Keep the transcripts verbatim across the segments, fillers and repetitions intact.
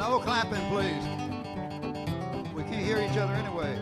no clapping, please. We can't hear each other anyway.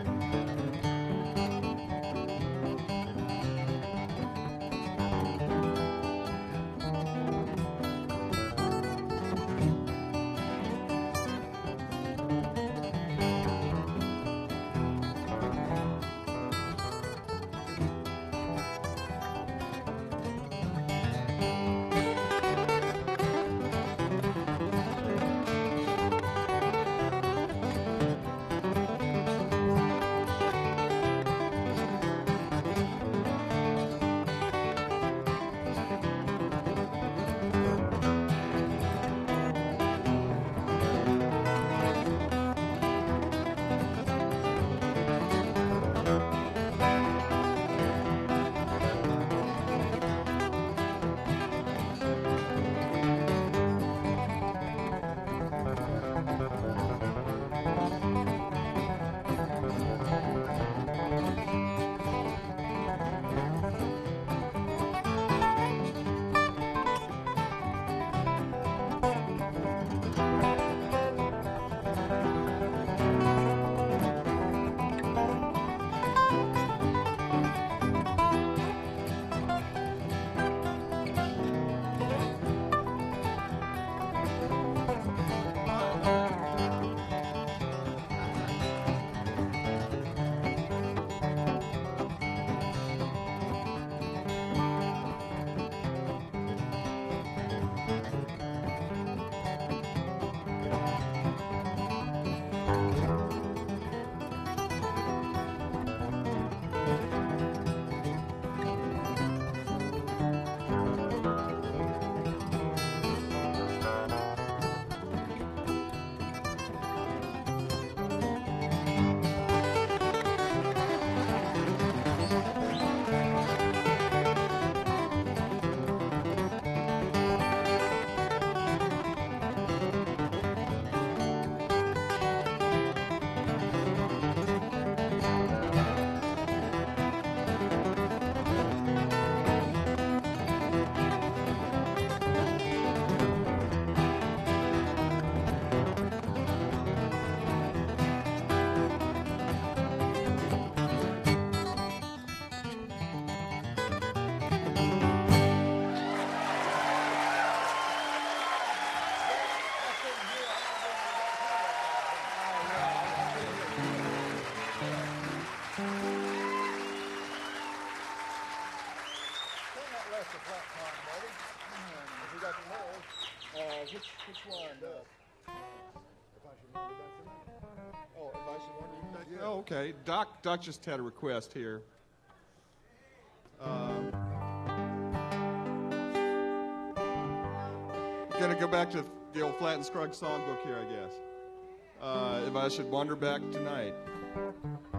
Which, which one? Uh, if I should wander back tonight. Oh, if I should wander back tonight. Oh, okay. Doc, Doc just had a request here. Um, gonna go back to the old Flat and Scruggs songbook here, I guess. Uh, if I should wander back tonight.